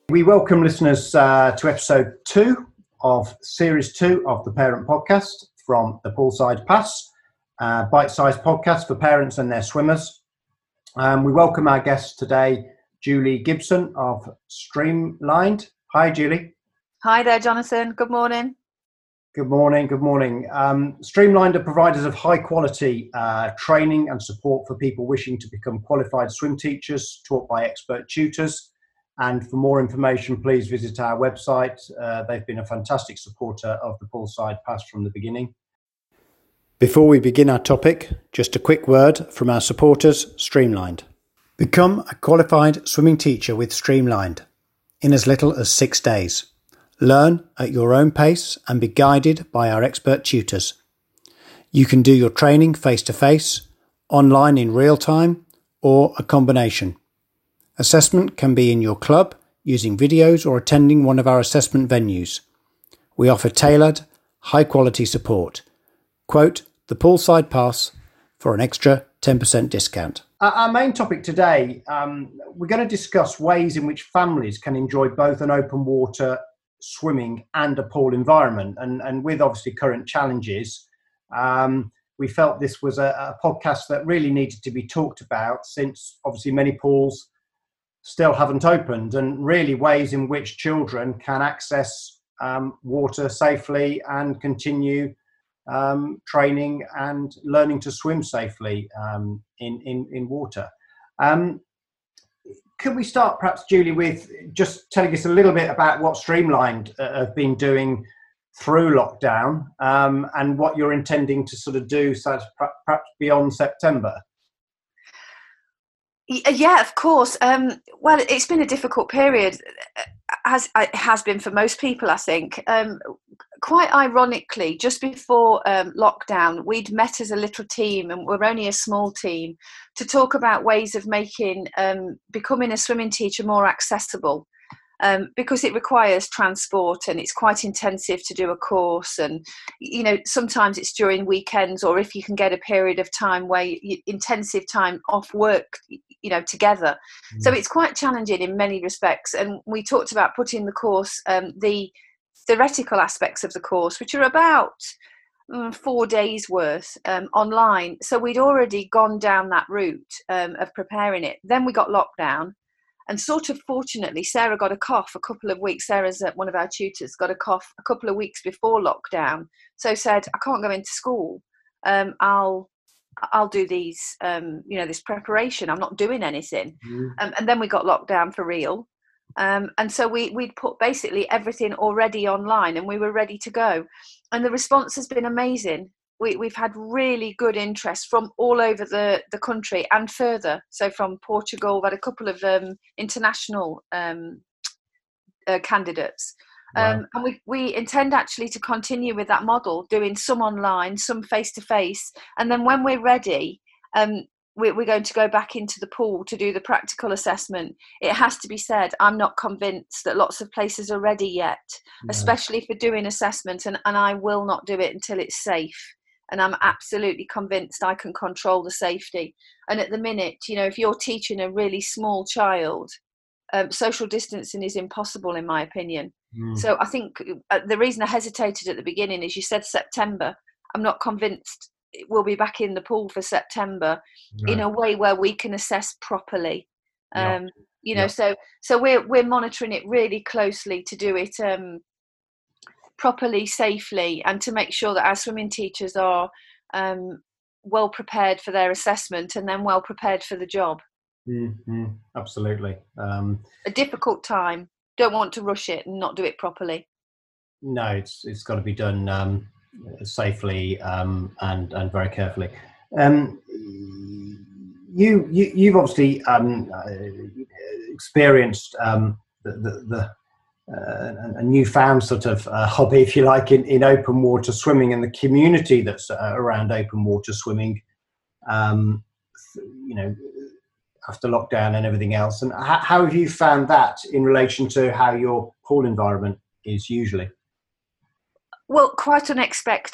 We welcome listeners to episode 2 of series 2 of the Parent Podcast from the Poolside Pass, bite-sized podcast for parents and their swimmers. We welcome our guest today, Julie Gibson of Streamlined. Hi, Julie. Hi there, Jonathan. Good morning. Good morning. Good morning. Streamlined are providers of high quality training and support for people wishing to become qualified swim teachers, taught by expert tutors. And for more information, please visit our website. They've been a fantastic supporter of the Poolside Pass from the beginning. Before we begin our topic, just a quick word from our supporters, Streamlined. Become a qualified swimming teacher with Streamlined in as little as 6 days. Learn at your own pace and be guided by our expert tutors. You can do your training face-to-face, online in real time, or a combination. Assessment can be in your club, using videos or attending one of our assessment venues. We offer tailored, high-quality support. Quote the Poolside Pass for an extra 10% discount. Our main topic today, we're going to discuss ways in which families can enjoy both an open water swimming and a pool environment. And with obviously current challenges, we felt this was a podcast that really needed to be talked about, since obviously many pools still haven't opened, and really ways in which children can access water safely and continue training and learning to swim safely in water. Could we start perhaps, Julie, with just telling us a little bit about what Streamlined have been doing through lockdown and what you're intending to sort of do perhaps beyond September? Yeah, of course. Well, it's been a difficult period, as it has been for most people, I think. Quite ironically, just before lockdown, we'd met as a little team, and we're only a small team, to talk about ways of making becoming a swimming teacher more accessible. Because it requires transport and it's quite intensive to do a course, and sometimes it's during weekends, or if you can get a period of time where intensive time off work together. So it's quite challenging in many respects, and we talked about putting the course, the theoretical aspects of the course, which are about 4 days worth, online. So we'd already gone down that route of preparing it. Then we got locked down. And sort of fortunately, Sarah got a cough a couple of weeks. Sarah's one of our tutors, got a cough a couple of weeks before lockdown. So said, I can't go into school. I'll do these, this preparation. I'm not doing anything. And then we got locked down for real. And so we'd put basically everything already online, and we were ready to go. And the response has been amazing. We've had really good interest from all over the country and further. So from Portugal, we had a couple of international candidates. Wow. And we intend actually to continue with that model, doing some online, some face-to-face. And then when we're ready, we're going to go back into the pool to do the practical assessment. It has to be said, I'm not convinced that lots of places are ready yet, especially for doing assessment. And I will not do it until it's safe. And I'm absolutely convinced I can control the safety. And at the minute, if you're teaching a really small child, social distancing is impossible, in my opinion. So I think the reason I hesitated at the beginning is you said September. I'm not convinced we'll be back in the pool for September in a way where we can assess properly. So we're monitoring it really closely to do it properly, safely, and to make sure that our swimming teachers are well prepared for their assessment and then well prepared for the job. Absolutely. A difficult time. Don't want to rush it and not do it properly. No, it's got to be done safely and very carefully. You've obviously experienced a newfound sort of hobby, if you like, in open water swimming, and the community that's around open water swimming, after lockdown and everything else. And how have you found that in relation to how your pool environment is usually? Well, quite unexpected.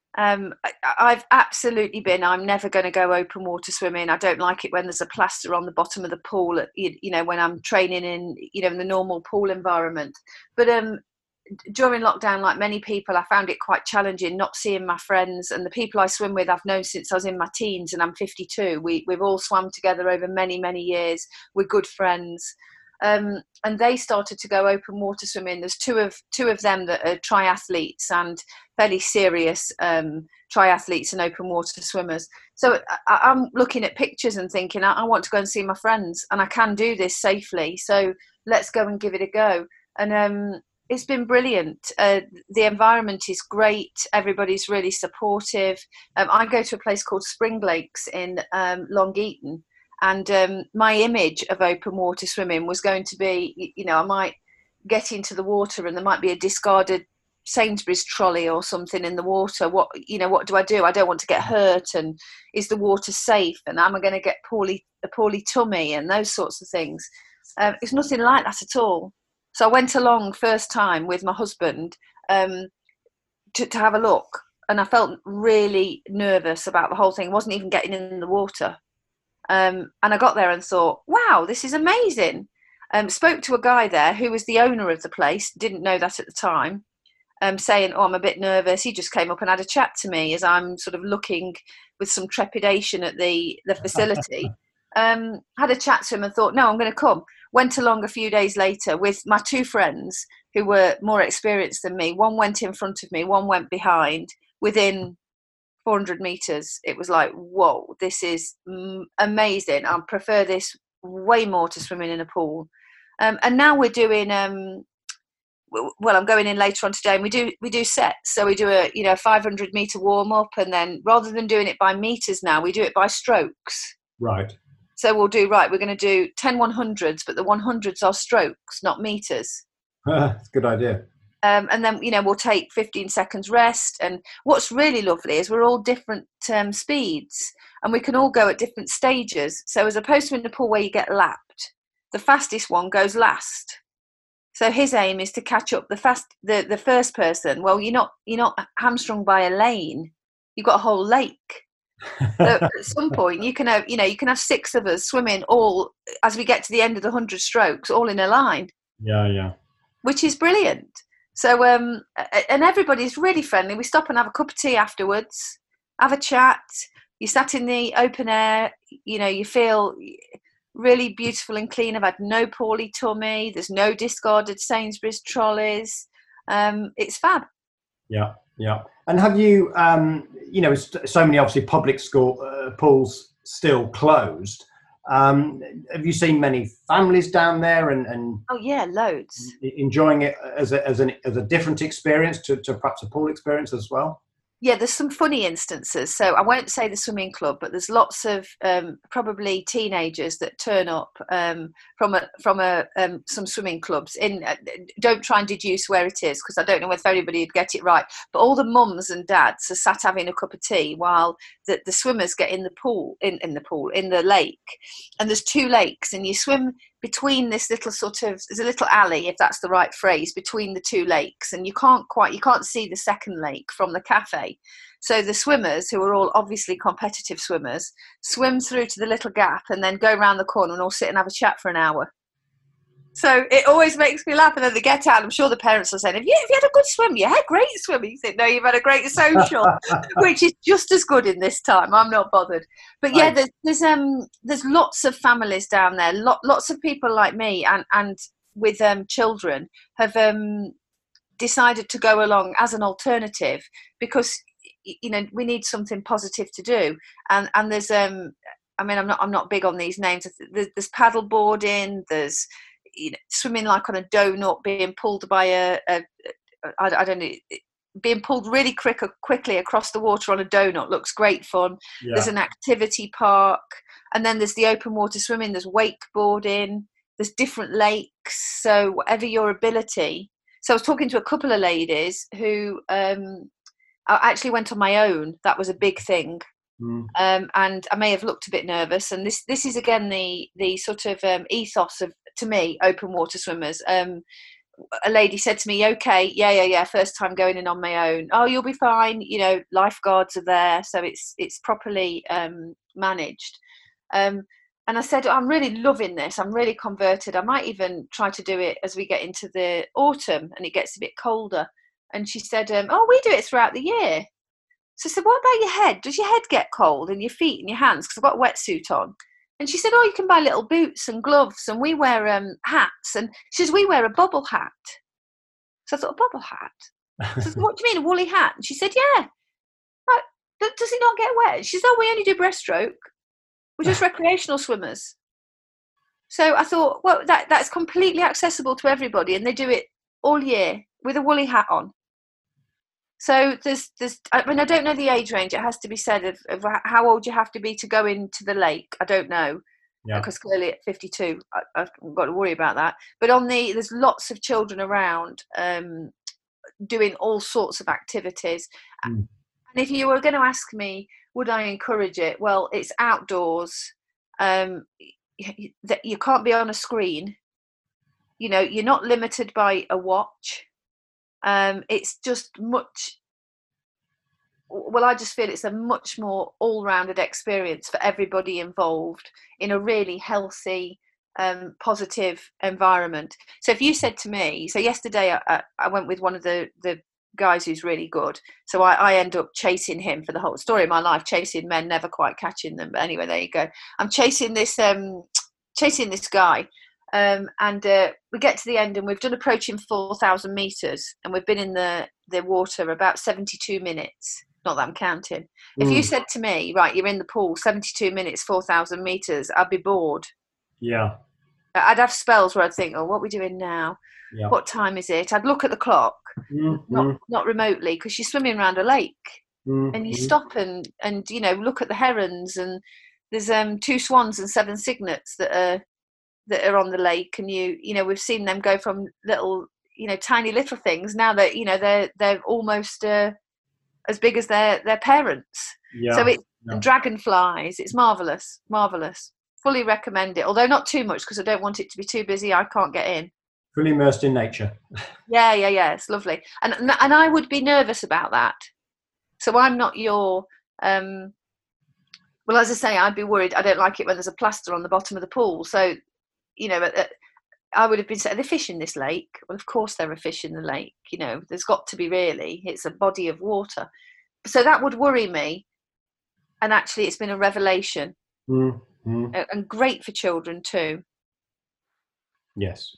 I've absolutely been. I'm never going to go open water swimming. I don't like it when there's a plaster on the bottom of the pool. When I'm training in, in the normal pool environment. But during lockdown, like many people, I found it quite challenging not seeing my friends, and the people I swim with I've known since I was in my teens, and I'm 52. We've all swum together over many, many years. We're good friends. And they started to go open water swimming. There's two of them that are triathletes and fairly serious triathletes and open water swimmers. So I'm looking at pictures and thinking, I want to go and see my friends, and I can do this safely. So let's go and give it a go. And it's been brilliant. The environment is great. Everybody's really supportive. I go to a place called Spring Lakes in Long Eaton. And my image of open water swimming was going to be, I might get into the water and there might be a discarded Sainsbury's trolley or something in the water. What do I do? I don't want to get hurt. And is the water safe? And am I going to get a poorly tummy and those sorts of things? It's nothing like that at all. So I went along first time with my husband to have a look. And I felt really nervous about the whole thing. I wasn't even getting in the water. And I got there and thought, wow, this is amazing. Spoke to a guy there who was the owner of the place, didn't know that at the time, saying, I'm a bit nervous. He just came up and had a chat to me as I'm sort of looking with some trepidation at the facility. Had a chat to him and thought, no, I'm going to come. Went along a few days later with my two friends who were more experienced than me. One went in front of me, one went behind. Within 400 meters, it was like, whoa, this is amazing. I prefer this way more to swimming in a pool. And now we're doing I'm going in later on today, and we do sets. So we do a 500 meter warm up, and then rather than doing it by meters now, we do it by strokes. Right. So we're going to do 10 100s, but the 100s are strokes, not meters. That's a good idea. And then, we'll take 15 seconds rest. And what's really lovely is we're all different speeds, and we can all go at different stages. So as opposed to in the pool where you get lapped, the fastest one goes last. So his aim is to catch up the first person. Well, you're not hamstrung by a lane. You've got a whole lake. So at some point you can have 6 of us swimming all as we get to the end of the 100 strokes, all in a line. Yeah. Which is brilliant. So, and everybody's really friendly. We stop and have a cup of tea afterwards, have a chat. You sat in the open air, you feel really beautiful and clean. I've had no poorly tummy. There's no discarded Sainsbury's trolleys. It's fab. Yeah. And have you, so many obviously public school pools still closed. Have you seen many families down there and oh yeah, loads, enjoying it as a different experience to perhaps a pool experience as well? Yeah, there's some funny instances. So I won't say the swimming club, but there's lots of probably teenagers that turn up from some swimming clubs. Don't try and deduce where it is, because I don't know whether everybody would get it right. But all the mums and dads are sat having a cup of tea while the swimmers get in the pool, in the lake. And there's 2 lakes, and you swim between this little there's a little alley, if that's the right phrase, between the 2 lakes, and you can't see the second lake from the cafe. So the swimmers, who are all obviously competitive swimmers, swim through to the little gap and then go around the corner and all sit and have a chat for an hour. So it always makes me laugh. And then they get out, and I'm sure the parents are saying, have you had a good swim? You had great swimming. You think, no, you've had a great social, which is just as good in this time. I'm not bothered. But yeah, there's lots of families down there. Lots of people like me and with children have decided to go along as an alternative, because we need something positive to do. And there's I'm not big on these names. There's paddle boarding. There's swimming like on a donut, being pulled by I don't know, being pulled really quickly across the water on a donut. Looks great fun. Yeah. There's an activity park, and then there's the open water swimming. There's wakeboarding. There's different lakes. So whatever your ability. So I was talking to a couple of ladies who I actually went on my own. That was a big thing. And I may have looked a bit nervous. And this is again the sort of ethos of, to me, open water swimmers. a lady said to me, okay, yeah, first time going in on my own. Oh, you'll be fine. You know, lifeguards are there. So it's properly managed. And I said, I'm really loving this. I'm really converted. I might even try to do it as we get into the autumn and it gets a bit colder. And she said, oh, we do it throughout the year. So I said, what about your head? Does your head get cold and your feet and your hands? Because I've got a wetsuit on. And she said, oh, you can buy little boots and gloves, and we wear hats. And she says, we wear a bubble hat. So I thought, a bubble hat? So I said, what do you mean, a woolly hat? And she said, yeah. Like, does it not get wet? She said, oh, we only do breaststroke. We're just recreational swimmers. So I thought, well, that's completely accessible to everybody, and they do it all year with a woolly hat on. So there's I mean, I don't know the age range. It has to be said of how old you have to be to go into the lake. I don't know, because clearly at 52, I've got to worry about that. But there's lots of children around doing all sorts of activities. And if you were going to ask me, would I encourage it? Well, it's outdoors. You can't be on a screen. You know, you're not limited by a watch. It's just I just feel it's a much more all-rounded experience for everybody involved in a really healthy, positive environment. So if you said to me, so yesterday I went with one of the guys who's really good, so I end up chasing him for the whole story of my life, chasing men, never quite catching them, but anyway, there you go. I'm chasing this guy. And we get to the end and we've done approaching 4,000 meters and we've been in the water about 72 minutes. Not that I'm counting. If you said to me, right, you're in the pool 72 minutes, 4,000 meters, I'd be bored. Yeah. I'd have spells where I'd think, oh, what are we doing now? Yeah. What time is it? I'd look at the clock, not remotely, because you're swimming around a lake and you stop and you know, look at the herons, and there's 2 swans and 7 cygnets that are on the lake, and you know, we've seen them go from little, you know, tiny little things, now that, you know, they're almost as big as their parents. So it's dragonflies. It's marvelous. Fully recommend it, although not too much, because I don't want it to be too busy. I can't get in. Fully immersed in nature. Yeah, it's lovely. And I would be nervous about that. So I'm not your well, as I say, I'd be worried. I don't like it when there's a plaster on the bottom of the pool. So, you know, I would have been saying, are there fish in this lake? Well, of course there are fish in the lake. You know, there's got to be, really. It's a body of water. So that would worry me. And actually, it's been a revelation. And great for children too. Yes.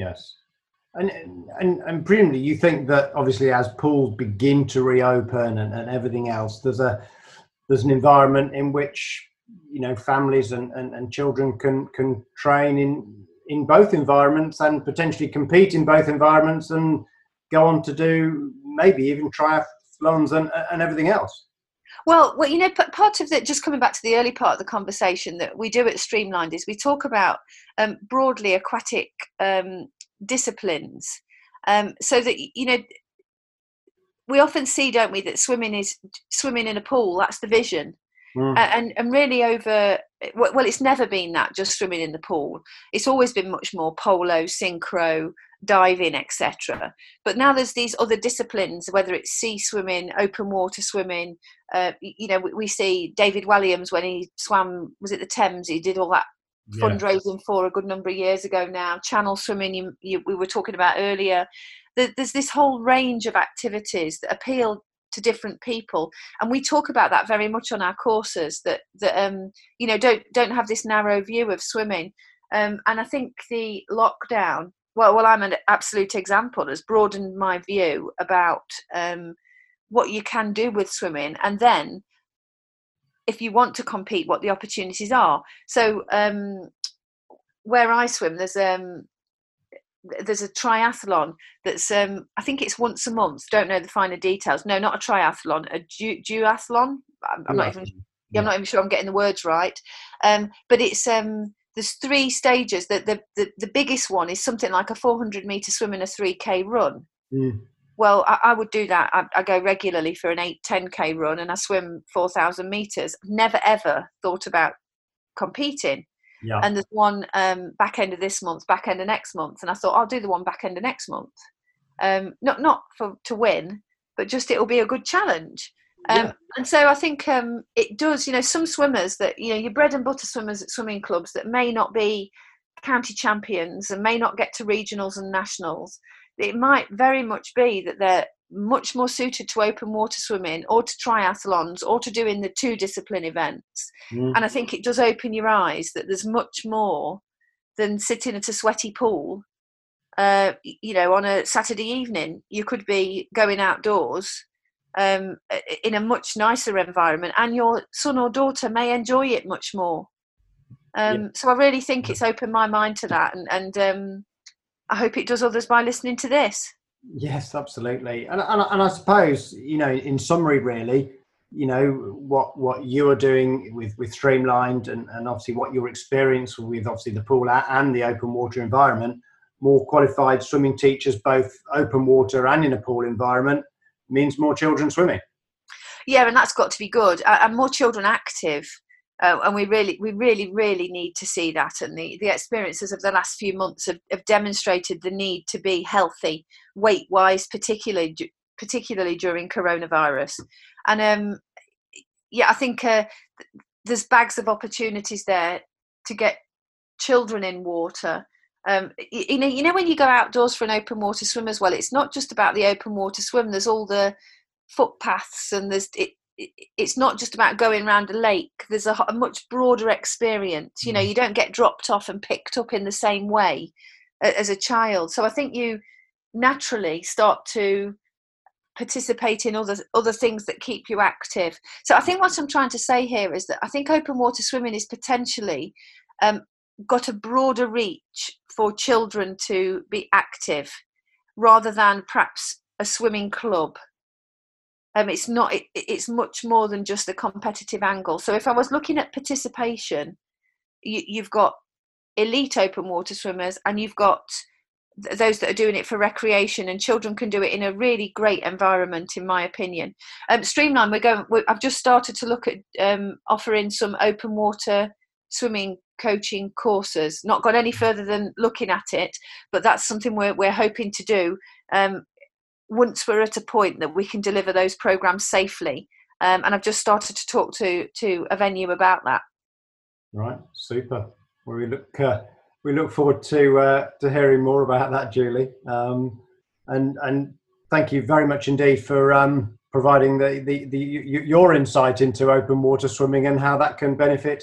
And presumably you think that obviously as pools begin to reopen and everything else, there's an environment in which, you know, families and children can train in both environments and potentially compete in both environments and go on to do maybe even triathlons and everything else. Well, you know, part of that, just coming back to the early part of the conversation that we do at Streamlined, is we talk about broadly aquatic disciplines, so that, you know, we often see, don't we, that swimming in a pool, that's the vision. And really it's never been that, just swimming in the pool. It's always been much more polo, synchro, diving, etc. But now there's these other disciplines, whether it's sea swimming, open water swimming. You know, we see David Walliams when he swam, was it the Thames? He did all that fundraising for a good number of years ago now. Channel swimming, we were talking about earlier. There's this whole range of activities that appeal to different people, and we talk about that very much on our courses, that you know, don't have this narrow view of swimming. And I think the lockdown, well I'm an absolute example, has broadened my view about what you can do with swimming, and then if you want to compete, what the opportunities are. So where I swim, there's a triathlon that's I think it's once a month. Don't know the finer details. No, not a triathlon, a duathlon. I'm not even sure I'm getting the words right. But it's there's 3 stages. The biggest one is something like a 400-meter swim and a 3K run. Well, I would do that. I go regularly for an 8-10K run, and I swim 4,000 meters. Never ever thought about competing. Yeah. And there's one back end of this month, back end of next month, and I thought I'll do the one back end of next month. Not to win, but just it'll be a good challenge. And so I think it does. Some swimmers that your bread and butter swimmers at swimming clubs that may not be county champions and may not get to regionals and nationals, it might very much be that they're much more suited to open water swimming or to triathlons or to doing the 2 discipline events. And I think it does open your eyes that there's much more than sitting at a sweaty pool on a Saturday evening. You could be going outdoors in a much nicer environment, and your son or daughter may enjoy it much more. So I really think it's opened my mind to that, and I hope it does others by listening to this. Yes, absolutely. And I suppose, in summary, really, what you are doing with Streamlined and obviously what your experience with obviously the pool and the open water environment, more qualified swimming teachers, both open water and in a pool environment, means more children swimming. Yeah, and that's got to be good. And more children active. And we really need to see that. And the experiences of the last few months have demonstrated the need to be healthy, weight-wise, particularly during coronavirus. And I think there's bags of opportunities there to get children in water. When you go outdoors for an open water swim as well, it's not just about the open water swim. There's all the footpaths, and it's not just about going around a lake. There's a much broader experience. You don't get dropped off and picked up in the same way as a child. So I think you naturally start to participate in other things that keep you active. So I think what I'm trying to say here is that I think open water swimming is potentially got a broader reach for children to be active rather than perhaps a swimming club. It's much more than just the competitive angle. So if I was looking at participation, you've got elite open water swimmers, and you've got those that are doing it for recreation, and children can do it in a really great environment, in my opinion. Streamline, I've just started to look at offering some open water swimming coaching courses. Not gone any further than looking at it, but that's something we're hoping to do once we're at a point that we can deliver those programs safely. And I've just started to talk to a venue about that. Right, super. Well, we look forward to hearing more about that, Julie. And thank you very much indeed for providing your insight into open water swimming and how that can benefit,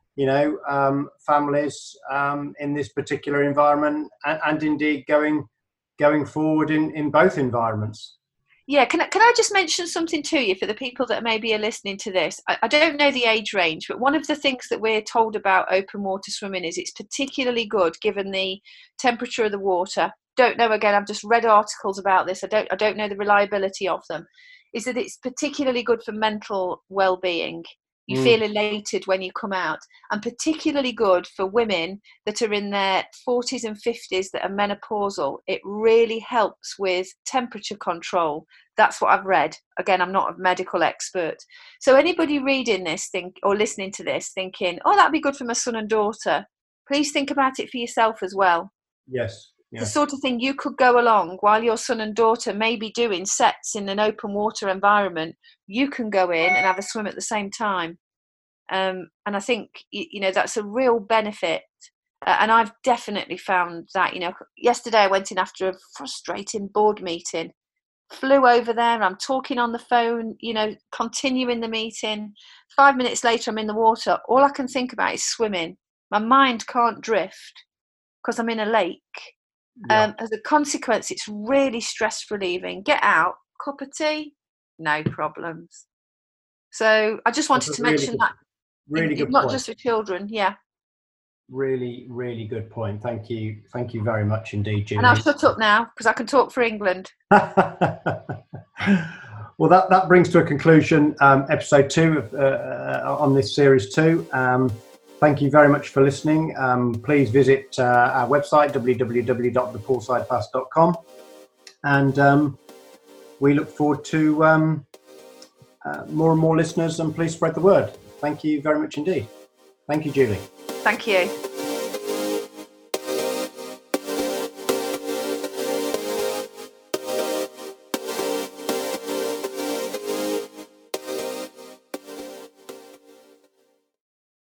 families in this particular environment, and indeed going forward in both environments. Yeah, can I just mention something to you for the people that maybe are listening to this? I don't know the age range, but one of the things that we're told about open water swimming is it's particularly good given the temperature of the water. Don't know, again, I've just read articles about this. I don't know the reliability of them. Is that it's particularly good for mental well-being. You feel elated when you come out, and particularly good for women that are in their 40s and 50s that are menopausal. It really helps with temperature control. That's what I've read. Again, I'm not a medical expert. So anybody reading this or listening to this thinking, oh, that'd be good for my son and daughter, please think about it for yourself as well. Yes. The sort of thing you could go along while your son and daughter may be doing sets in an open water environment. You can go in and have a swim at the same time. And I think, that's a real benefit. And I've definitely found that, yesterday I went in after a frustrating board meeting, flew over there, I'm talking on the phone, continuing the meeting. 5 minutes later, I'm in the water. All I can think about is swimming. My mind can't drift because I'm in a lake. As a consequence, it's really stress relieving. Get out, cup of tea, no problems. So I just wanted to mention that. Really good not point. Just for children, yeah. Really, really good point. Thank you very much indeed, Julie. And I'll shut up now because I can talk for England. Well, that brings to a conclusion episode 2 on this series 2. Thank you very much for listening. Please visit our website, www.thepoolsidepass.com, and we look forward to more and more listeners, and please spread the word. Thank you very much indeed. Thank you, Julie. Thank you.